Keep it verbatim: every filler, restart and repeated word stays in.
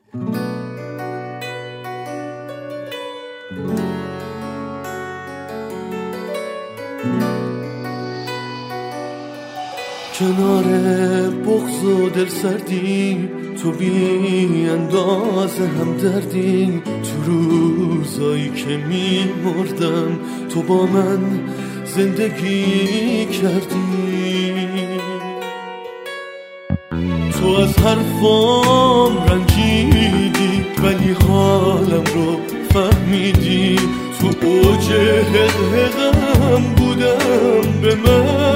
کنار بغض و دل سردی تو بی اندازه هم دردی، تو روزایی که می مردم تو با من زندگی کردی. تو از حرفام رنجیدی ولی حالم رو فهمیدی، تو اوج حقم بودم به من